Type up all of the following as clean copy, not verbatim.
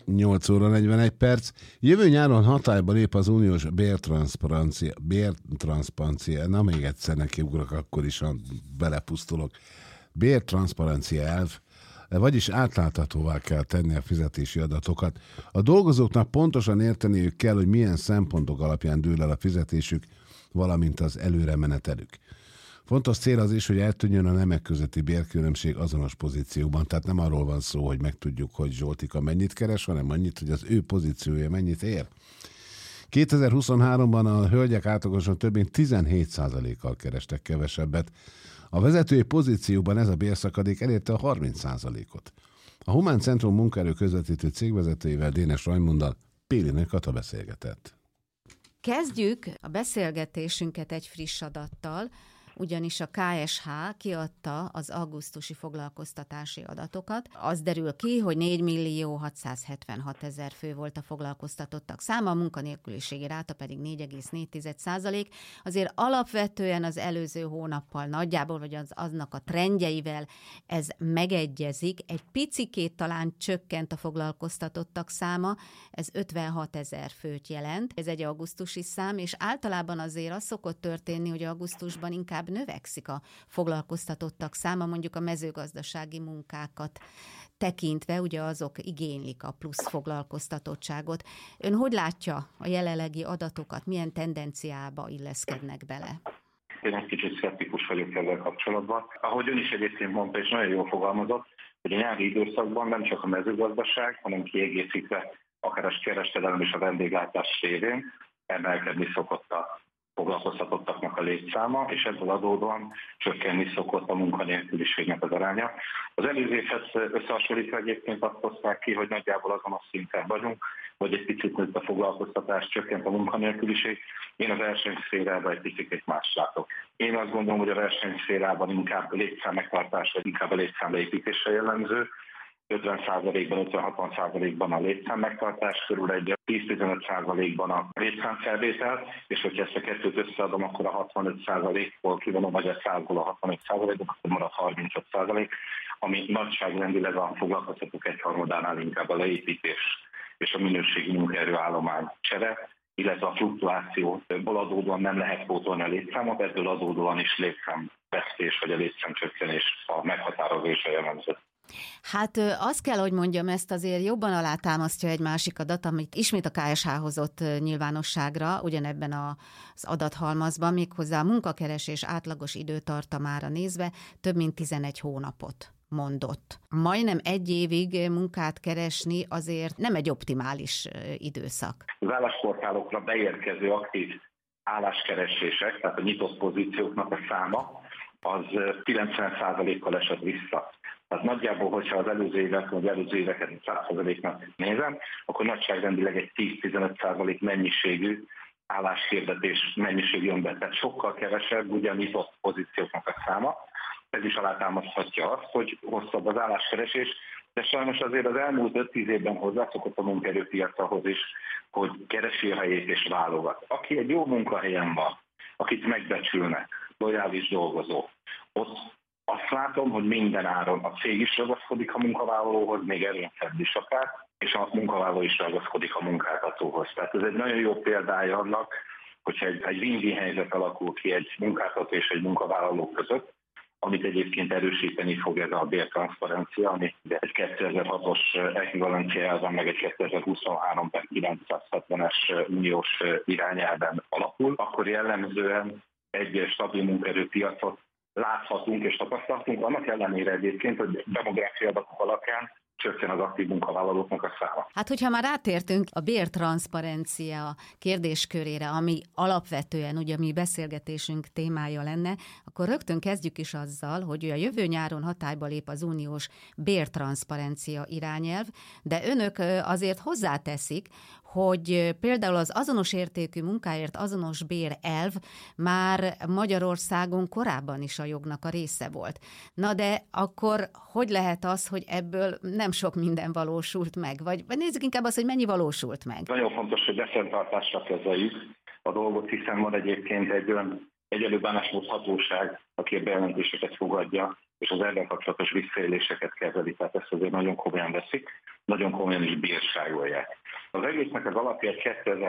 8 óra 41 perc. Jövő nyáron hatályba lép az uniós bértranszparencia, na még egyszer nekiugrok, akkor is belepusztulok. Bértranszparencia elv, vagyis átláthatóvá kell tenni a fizetési adatokat. A dolgozóknak pontosan érteniük kell, hogy milyen szempontok alapján dől el a fizetésük, valamint az előremenetelük. Fontos cél az is, hogy eltűnjön a nemek közötti bérkülönbség azonos pozícióban. Tehát nem arról van szó, hogy megtudjuk, hogy Zsoltika mennyit keres, hanem annyit, hogy az ő pozíciója mennyit ér. 2023-ban a hölgyek átlagosan több mint 17%-kal kerestek kevesebbet. A vezetői pozícióban ez a bérszakadék elérte a 30%-ot. A Humán Centrum munkaerő közvetítő cégvezetőjével, Dénes Rajmunddal Péli Kata beszélgetett. Kezdjük a beszélgetésünket egy friss adattal, ugyanis a KSH kiadta az augusztusi foglalkoztatási adatokat. Az derül ki, hogy 4.676.000 fő volt a foglalkoztatottak száma, a munkanélküliségi ráta pedig 4,4%. Azért alapvetően az előző hónappal nagyjából, vagy aznak a trendjeivel ez megegyezik. Egy picikét talán csökkent a foglalkoztatottak száma, ez 56.000 főt jelent. Ez egy augusztusi szám, és általában azért az szokott történni, hogy augusztusban inkább növekszik a foglalkoztatottak száma, mondjuk a mezőgazdasági munkákat tekintve, ugye azok igénylik a plusz foglalkoztatottságot. Ön hogy látja a jelenlegi adatokat, milyen tendenciába illeszkednek bele? Én egy kicsit szkeptikus vagyok ezzel kapcsolatban. Ahogy ön is egyébként mondta, és nagyon jól fogalmazott, hogy a nyári időszakban nem csak a mezőgazdaság, hanem kiegészítve akár a kereskedelem és a vendéglátás révén emelkedni szokott a foglalkoztatottaknak a létszáma, és ebből adódóan csökkenni szokott a munkanélküliségnek az aránya. Az előző évhez összehasonlítva egyébként azt hozták ki, hogy nagyjából azon a szinten vagyunk, hogy egy picit nőtt a foglalkoztatás, csökkent a munkanélküliség. Én a versenyszférában egy picit más látok. Én azt gondolom, hogy a versenyszférában inkább a létszám megtartás, vagy inkább a létszám leépítése jellemző. 50%-ban, 50-60%-ban a létszám megtartás, körül egy 10-15%-ban a létszámfelvétel, és hogyha ezt a kettőt összeadom, akkor a 65%-ból kivonom, vagy a 100-ból a 65%-ból, akkor marad 35%, ami nagyságrendileg a foglalkoztatók egyharmadánál inkább a leépítés és a minőségi munkaerőállomány csere, illetve a fluktuációból adódóan nem lehet pótolni a létszámot, ebből adódóan is létszámvesztés vagy a létszámcsökkenés a meghatározó és a jellemző. Hát azt kell, hogy mondjam, ezt azért jobban alátámasztja egy másik adat, amit ismét a KSH hozott nyilvánosságra, ugyanebben az adathalmazban, méghozzá a munkakeresés átlagos időtartamára nézve több mint 11 hónapot mondott. Majdnem egy évig munkát keresni azért nem egy optimális időszak. Az állásportálokra beérkező aktív álláskeresések, tehát a nyitott pozícióknak a száma, az 90%-kal esett vissza. Tehát nagyjából, hogyha az előző éveket 100%-nak nézem, akkor nagyságrendileg egy 10-15% mennyiségű álláshirdetés mennyiség jön be. Tehát sokkal kevesebb ugye a nyitott pozícióknak a száma. Ez is alátámaszthatja azt, hogy hosszabb az álláskeresés, de sajnos azért az elmúlt 5-10 évben hozzászokott a munkaerőpiac ahhoz is, hogy keresi a helyét és válogat. Aki egy jó munkahelyen van, akit megbecsülnek, lojális dolgozó, ott azt látom, hogy minden áron a cég is ragaszkodik a munkavállalóhoz, még erősebb is akár, és a munkavállaló is ragaszkodik a munkáltatóhoz. Tehát ez egy nagyon jó példája annak, hogyha egy win-win helyzet alakul ki egy munkáltató és egy munkavállaló között, amit egyébként erősíteni fog ez a bértranszparencia, ami egy 2006-os ekvivalencia elven, meg egy 2023-970-es uniós irányelven alapul, akkor jellemzően egy stabil munkaerőpiacot láthatunk és tapasztalhatunk, annak ellenére egyébként, hogy demográfiai adatok alapján csökken az aktív munkavállalóknak a száma. Hát, hogyha már rátértünk a bértranszparencia kérdéskörére, ami alapvetően ugye a mi beszélgetésünk témája lenne, akkor rögtön kezdjük is azzal, hogy a jövő nyáron hatályba lép az uniós bértranszparencia irányelv, de önök azért hozzáteszik, hogy például az azonos értékű munkáért azonos bér elv már Magyarországon korábban is a jognak a része volt. Na de akkor hogy lehet az, hogy ebből nem sok minden valósult meg? Vagy nézzük inkább azt, hogy mennyi valósult meg? Nagyon fontos, hogy decentráltásra kezeljük a dolgot, hiszen van egyébként egy olyan egyenlő bánásmódhatóság, aki a bejelentéseket fogadja, és az ezzel kapcsolatos visszaéléseket kezeli. Tehát ezt azért nagyon komolyan veszik. Nagyon komolyan is bírságolják. Az egésznek az alapja egy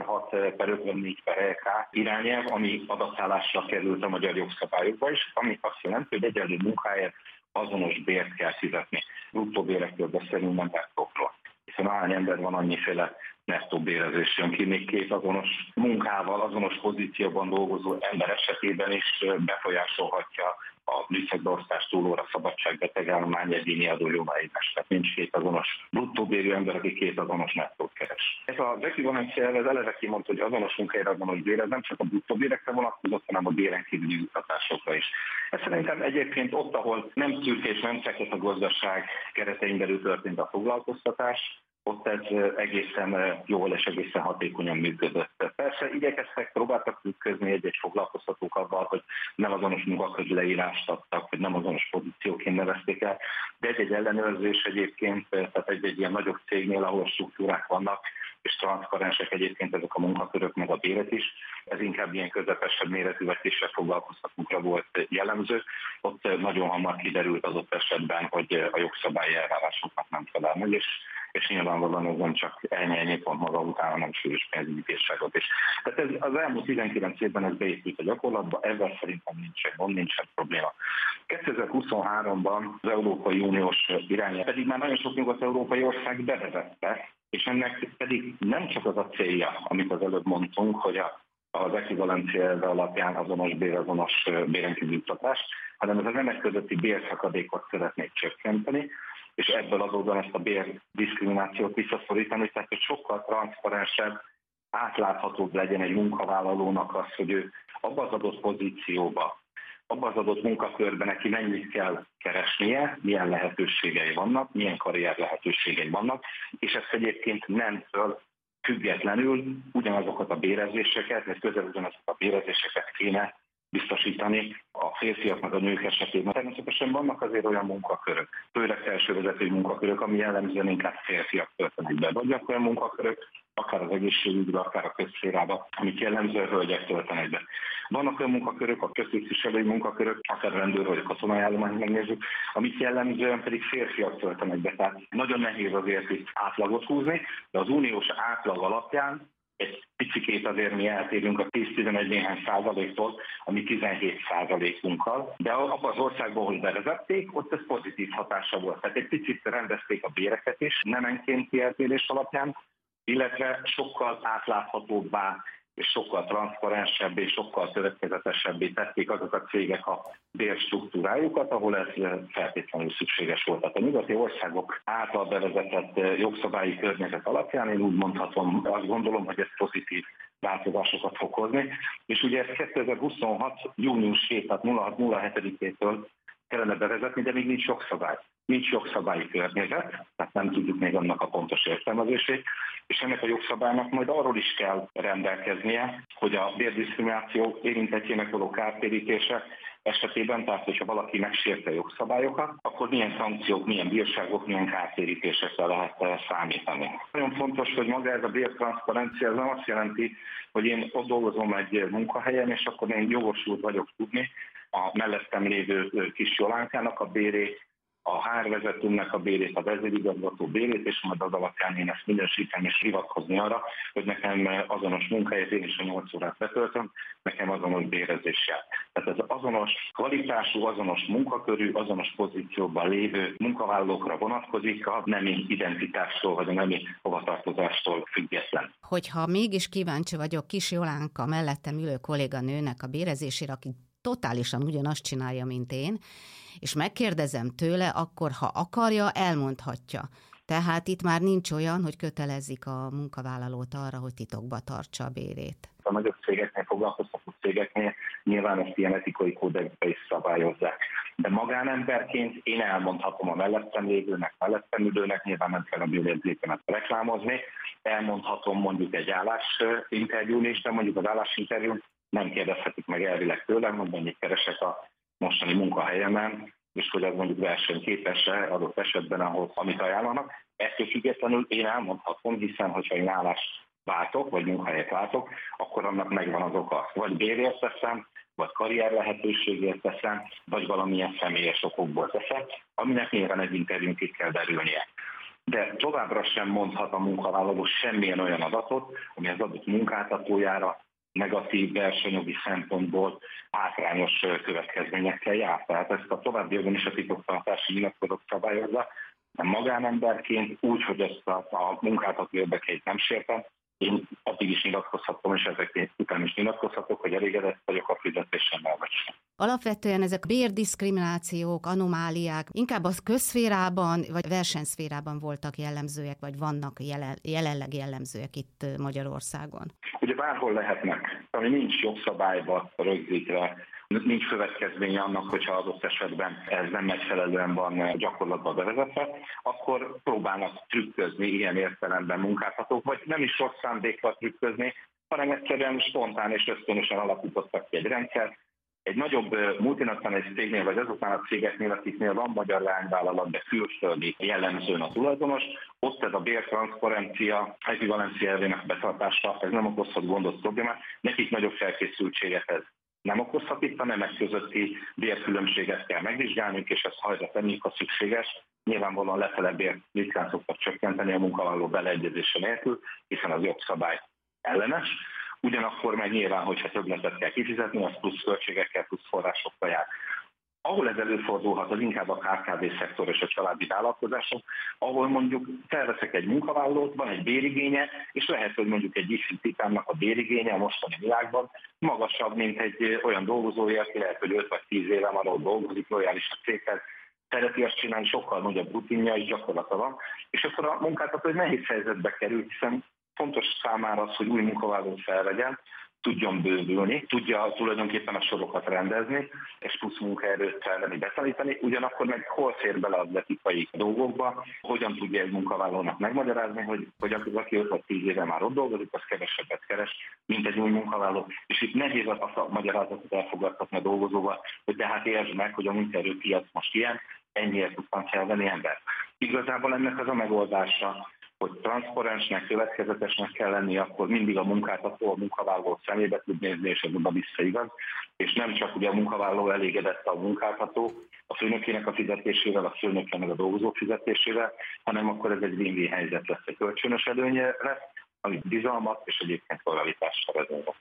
2006/54/EK irányelv, ami adaptálásra került a magyar jogszabályokba is, ami azt jelenti, hogy egyenlő munkáért azonos bért kell fizetni. Bruttó bérekről beszélünk, nem nettokról. Hiszen ahány ember van, annyiféle nettó bérezés jön ki, még két azonos munkával, azonos pozícióban dolgozó ember esetében is befolyásolhatja a műszakbeosztás, túlóra, szabadságbeteg-állomány, egyéni adójóváírás. Tehát nincs két azonos bruttóbérű ember, aki két azonos nettót keres. Ez az ekvivalencia elv eleve kimondta, hogy azonos munkáért azonos bér, ez nem csak a bruttóbérekre vonatkozott, hanem a béren kívüli juttatásokra is. Ez szerintem egyébként ott, ahol nem szürke és nem fekete gazdaság keretein belül történt a foglalkoztatás, ott ez egészen jól és egészen hatékonyan működött. Persze próbáltak trükközni egy-egy foglalkoztatók avval, hogy nem azonos munkakörű leírást adtak, hogy nem azonos pozícióként nevezték el, de egy ellenőrzés egyébként, tehát egy ilyen nagyobb cégnél, ahol struktúrák vannak, és transzparensek egyébként ezek a munkakörök, meg a béret is. Ez inkább ilyen közepesebb méretű vagy kisebb foglalkoztatókra volt jellemző. Ott nagyon hamar kiderült adott esetben, hogy a jogszabályi elvárásoknak nem felel meg, és nyilvánvalóan ez nem csak ennyi pont maga után, hanem súlyos pénzügyi bírságot is. Tehát ez, az elmúlt 19 évben ez beépült a gyakorlatba, ezzel szerintem nincsen probléma. 2023-ban az Európai Uniós irányelv pedig már nagyon sok nyugat-európai ország bevezette, és ennek pedig nem csak az a célja, amit az előbb mondtunk, hogy az ekvivalencia elve alapján azonos bér, azonos bérenkívüli juttatás, hanem ez a nemek közötti bérszakadékot szeretnék csökkenteni, és ebből adódóan ezt a bérdiszkriminációt visszaszorítani, tehát hogy sokkal transzparensebb, átláthatóbb legyen egy munkavállalónak az, hogy ő abban az adott pozícióban, abban az adott munkakörben neki mennyit kell keresnie, milyen lehetőségei vannak, milyen karrier lehetőségei vannak, és ezt egyébként nemtől függetlenül ugyanazokat a bérezéseket, vagy közel ugyanazokat a bérezéseket kéne biztosítani a férfiak meg a nők esetében. Természetesen vannak azért olyan munkakörök, főleg felsővezetői munkakörök, ami jellemzően inkább férfiak töltenek be. Vannak olyan munkakörök, akár az egészségügyben, akár a közszférában, amit jellemzően hölgyek töltenek be. Vannak olyan munkakörök, a köztisztviselői munkakörök, akár a rendőr vagy a katonai állományt megnézzük, amit jellemzően pedig férfiak töltenek be. Tehát nagyon nehéz azért itt átlagot húzni, de az uniós átlag alapján egy picikét azért mi eltérünk a 10-11 néhány százaléktól, ami 17%-unkkal, de abban az országban, ahol bevezették, ott ez pozitív hatása volt. Tehát egy picit rendezték a béreket is, nemenkénti eltérés alapján, illetve sokkal átláthatóbbá és sokkal transzparensebbé és sokkal következetesebbé tették azok a cégek a bérstruktúrájukat, ahol ez feltétlenül szükséges volt. Tehát a nyugati országok által bevezetett jogszabályi környezet alapján én úgy mondhatom, azt gondolom, hogy ez pozitív változásokat fog hozni. És ugye ez 2026. június 7, tehát 06/07-től kellene bevezetni, de még nincs jogszabály. Nincs jogszabályi környezet, tehát nem tudjuk még annak a pontos értelmezését, és ennek a jogszabálynak majd arról is kell rendelkeznie, hogy a bérdiszkrimináció érintettjének való kártérítése esetében, tehát hogyha valaki megsérti a jogszabályokat, akkor milyen szankciók, milyen bírságok, milyen kártérítésekre lehet számítani. Nagyon fontos, hogy maga ez a bértranszparencia, ez nem azt jelenti, hogy én ott dolgozom egy munkahelyen, és akkor én jogosult vagyok tudni a mellettem lévő kis Jolánkának a bérét, a HR vezetőnek a bérét, a vezérigazgató bérét, és majd az alapján én ezt minősítem és hivatkozni arra, hogy nekem azonos munkahelyet, én is a 8 órát betöltöm, nekem azonos bérezéssel. Tehát ez azonos kvalitású, azonos munkakörű, azonos pozícióban lévő munkavállalókra vonatkozik, a nemi identitástól vagy a nemi hovatartozástól független. Hogyha mégis kíváncsi vagyok kis Jolánka mellettem ülő kolléganőnek a bérezésére, aki totálisan ugyanazt csinálja, mint én, és megkérdezem tőle, akkor ha akarja, elmondhatja. Tehát itt már nincs olyan, hogy kötelezik a munkavállalót arra, hogy titokba tartsa a bérét. A nagyobb cégeknél, foglalkoztató cégeknél nyilván ezt ilyen etikai kódexbe is szabályozzák. De magánemberként én elmondhatom a mellettem lévőnek, mellettem ülőnek, nyilván nem kell a bérjegyzékemet reklámozni, elmondhatom mondjuk egy állásinterjún is, de mondjuk az állásinterjún nem kérdezhetik meg elvileg tőlem, hogy mennyit keresek a mostani munkahelyemen, és hogy az mondjuk versenyképes-e adott esetben ahhoz, amit ajánlanak. Ettől függetlenül én elmondhatom, hiszen hogyha én állást váltok, vagy munkahelyet váltok, akkor annak megvan az oka. Vagy bérért teszem, vagy karrier lehetőségért teszem, vagy valamilyen személyes okokból teszem, aminek nyilván egy interjún ki kell derülnie. de továbbra sem mondhat a munkavállaló semmilyen olyan adatot, ami az adott munkáltatójára negatív versenyjogi szempontból hátrányos következményekkel jár. Tehát ezt a továbbiakban is a titoktartási nyilatkozat szabályozza, de magánemberként úgy, hogy ezt a munkáltató érdekeit nem sértem, én addig is nyilatkozhatom, és ezek után is nyilatkozhatok, hogy elégedett vagyok a fizetésemmel vagy sem. Alapvetően ezek bérdiszkriminációk, anomáliák inkább az közszférában vagy versenyszférában voltak jellemzőek, vagy vannak jelenleg jellemzőek itt Magyarországon? Ugye bárhol lehetnek, ami nincs jogszabályba rögzítve, nincs következménye annak, hogyha adott esetben ez nem megfelelően van gyakorlatban bevezetve, akkor próbálnak trükközni ilyen értelemben munkáltatók, vagy nem is rossz szándékkal trükközni, hanem egyszerűen spontán és ösztönösen alapítottak ki egy rendszer. Egy nagyobb multinacionális cégnél, vagy azoknál a cégeknél, akiknél van magyar leányvállalat, de külföldi jellemzőn a tulajdonos, ott ez a bértranszparencia, ekvivalencia elvének betartása, ez nem okozhat gondot, problémát, nekik nagyobb felkészültséget ez nem okozhat, itt a nemek közötti bérkülönbséget kell megvizsgálnunk, és ezt hajra tennék, ha szükséges. Nyilvánvalóan lefele bér ritkán szoktak csökkenteni a munkavállaló beleegyezése nélkül, hiszen az jogszabály ellenes. Ugyanakkor meg nyilván, hogyha többletet kell kifizetni, az plusz költségekkel, plusz forrásokkal jár. Ahol ez előfordulhat, az inkább a KKV-szektor és a családi vállalkozások, ahol mondjuk felveszek egy munkavállalót, van egy bérigénye, és lehet, hogy mondjuk egy ifjú titámnak a bérigénye a mostani világban magasabb, mint egy olyan dolgozója, aki lehet, hogy 5 vagy 10 éve már ott dolgozik, lojális a céghez, szereti azt csinálni, sokkal nagyobb rutinja és gyakorlata van, és akkor a munkáltató egy nehéz helyzetbe kerül, hiszen fontos számára az, hogy új munkavállalót felvegyen, tudjon bővülni, tudja tulajdonképpen a sorokat rendezni, és plusz munkaerőt felvenni, beszállítani, ugyanakkor meg hol fér bele az etikai dolgokba, hogyan tudja egy munkavállalónak megmagyarázni, hogy aki 5 vagy 10 éve már ott dolgozik, az kevesebbet keres, mint egy új munkavállaló. És itt nehéz azt a magyarázatot elfogadtatni a dolgozóval, hogy tehát értsd meg, hogy a munkaerőpiac most ilyen, ennyiért tudtam felvenni embert. Igazából ennek az a megoldása, hogy transzparensnek, következetesnek kell lenni, akkor mindig a munkáltató, a munkavállaló szemébe tud nézni, és ez oda visszaigaz. És nem csak ugye a munkavállaló elégedett a munkáltató, a főnökének a fizetésével, a főnökének a dolgozó fizetésével, hanem akkor ez egy win-win helyzet lesz, egy kölcsönös előnye lesz, ami bizalmat és egyébként lojalitást eredményez.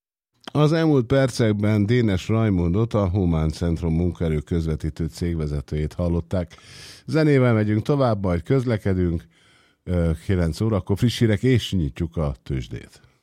Az elmúlt percekben Dénes Rajmondot, a Humán Centrum munkaerő közvetítő cégvezetőjét hallották. Zenével megyünk tovább, majd közlekedünk. 9 órakor friss hírek, és nyitjuk a tőzsdét.